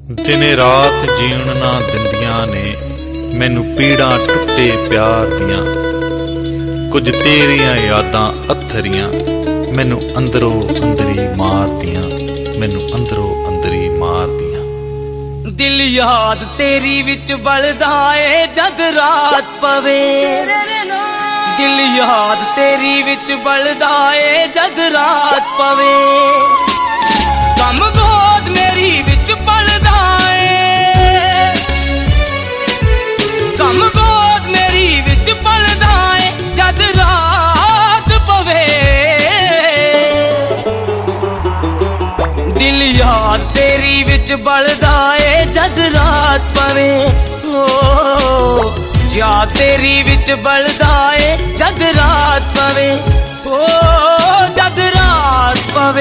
ਦਿਨੇ ਰਾਤ ਜੀਣ ਨਾ ਦਿੰਦੀਆਂ ਨੇ ਮੈਨੂੰ ਪੀੜਾਂ ਟੁੱਟੇ ਪਿਆਰ ਦੀਆਂ। ਕੁਝ ਤੇਰੀਆਂ ਯਾਦਾਂ ਅੱਥਰੀਆਂ ਮੈਨੂੰ ਅੰਦਰੋਂ ਅੰਦਰੀ ਮਾਰਦੀਆਂ, ਮੈਨੂੰ ਅੰਦਰੋਂ ਅੰਦਰੀ ਮਾਰਦੀਆਂ। ਦਿਲ ਯਾਦ ਤੇਰੀ ਵਿੱਚ ਬਲਦਾ ਏ ਜਦ ਰਾਤ ਪਵੇ, ਦਿਲ ਯਾਦ ਤੇਰੀ ਵਿੱਚ ਬਲਦਾ ਏ ਜਦ ਰਾਤ ਪਵੇ। ਗਮ ਗੋਦ ਮੇਰੀ ਵਿੱਚ ਪਲਦਾ ਏ, ਗਮ ਗੋਦ ਮੇਰੀ ਵਿੱਚ ਪਲਦਾ ਏ ਜਦ ਰਾਤ ਪਵੇ। ਦਿਲ ਯਾਦ ਤੇਰੀ ਵਿੱਚ ਬਲਦਾ ਏ ਜਦ ਰਾਤ ਪਵੇ। ਓ ਯਾਦ ਤੇਰੀ ਵਿੱਚ ਬਲਦਾ ਏ ਜਦ ਰਾਤ ਪਵੇ, ਓ ਜਦ ਰਾਤ ਪਵੇ।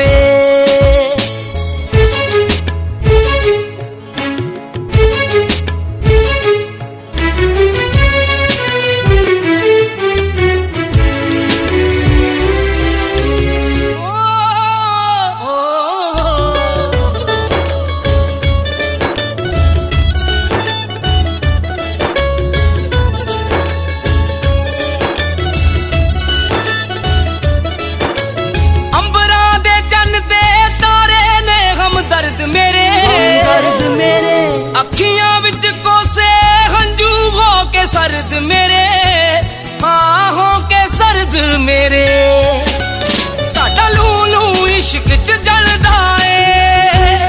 ਅੱਖੀਆਂ ਵਿੱਚ ਕੋਸੇ ਹੰਝੂ ਹੋ ਕੇ ਸਰਦ ਮੇਰੇ, ਹਾਂ ਹੋ ਕੇ ਸਰਦ ਮੇਰੇ। ਸਾਡਾ ਲੂਲੂ ਇਸ਼ਕ ਚ ਜਲਦਾ ਏ,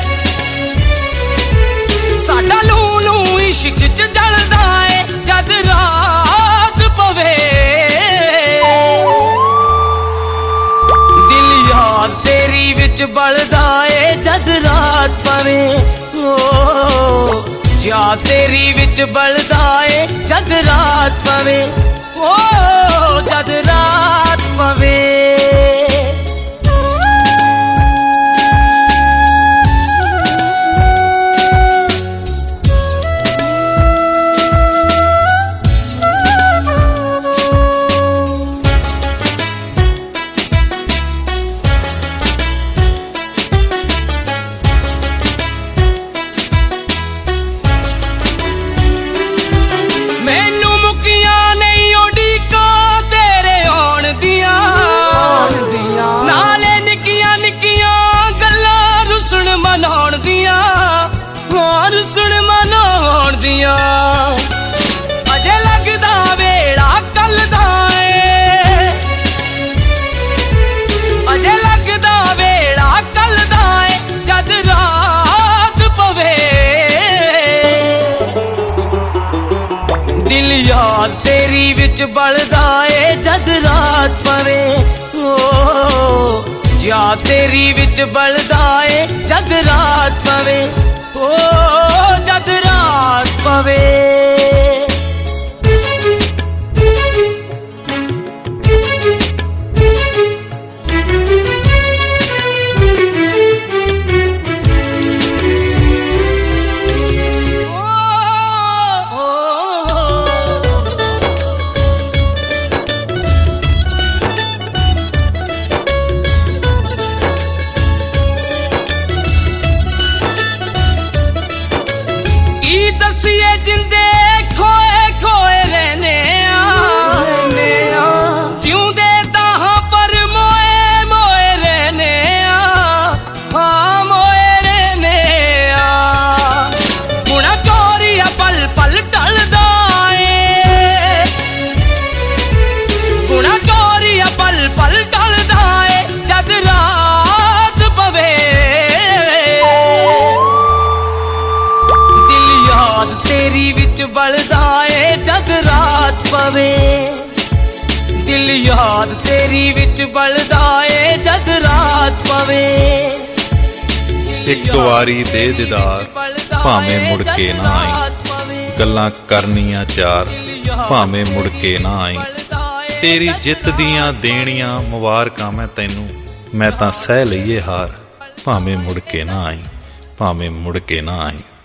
ਸਾਡਾ ਲੂਲੂ ਇਸ਼ਕ ਚ ਜਲਦਾ ਏ ਜਦ ਰਾਤ ਪਵੇ। ਦਿਲ ਯਾਦ ਤੇਰੀ ਵਿੱਚ ਬਲਦਾ ਏ ਜਦ ਰਾਤ ਪਵੇ। ਓ ਯਾਦ ਤੇਰੀ ਵਿੱਚ ਬਲਦਾ ਏ ਜਦ ਰਾਤ ਪਵੇ, ਓ ਜਦ ਰਾਤ ਪਵੇ। ਅਜੇ ਲੱਗਦਾ ਵੇੜਾ ਕੱਲ ਦਾ ਏ, ਅਜੇ ਲੱਗਦਾ ਵੇੜਾ ਕੱਲ ਦਾ ਏ ਜਦ ਰਾਤ ਪਵੇ। ਦਿਲ ਯਾਦ ਤੇਰੀ ਵਿੱਚ ਬਲਦਾ ਏ ਜਦ ਰਾਤ ਪਵੇ। ਓ ਯਾਦ ਤੇਰੀ ਵਿੱਚ ਬਲਦਾ ਏ ਜਦ ਰਾਤ ਪਵੇ, ਓ ਜਦ ਰਾਤ ਪਵੇ। ਦਸੀਏ ਜਿੰਦੇ ਖੋਏ ਖੋਏ ਰਹਿਨੇ ਆ, ਜਿਉਂਦੇ ਤਾਂ ਹਾਂ ਪਰ ਮੋਏ ਮੋਏ ਰਹਿਨੇ ਆ, ਹਾਂ ਮੋਏ ਰਹਿਨੇ ਆ। ਗੁਣਾ ਚੋਰੀਆ ਪਲ ਪਲ ਢਲਦਾ ਏ, ਗੁਣਾ ਚੋਰੀਆ ਪਲ ਪਲ ਢਲਦਾ ਏ ਜਦ ਰਾਤ ਪਵੇ। ਤੇਰੀ ਵਿੱਚ ਬਲਦਾ ਏ ਜਦ ਰਾਤ ਪਵੇ, ਦਿਲ ਯਾਦ ਤੇਰੀ ਵਿੱਚ ਬਲਦਾ ਏ ਜਦ ਰਾਤ ਪਵੇ। ਇੱਕ ਵਾਰੀ ਦੇ ਦੀਦਾਰ ਭਾਵੇਂ ਮੁੜ ਕੇ ਨਾ ਆਈ, ਗੱਲਾਂ ਕਰਨੀਆਂ ਚਾਰ ਭਾਵੇਂ ਮੁੜ ਕੇ ਨਾ ਆਈ। ਤੇਰੀ ਜਿੱਤ ਦੀਆਂ ਦੇਣੀਆਂ ਮੁਬਾਰਕਾਂ ਮੈਂ ਤੈਨੂੰ, ਮੈਂ ਤਾਂ ਸਹਿ ਲਈਏ ਹਾਰ ਭਾਵੇਂ ਮੁੜ ਕੇ ਨਾ ਆਈ, ਭਾਵੇਂ ਮੁੜ ਕੇ ਨਾ ਆਈ।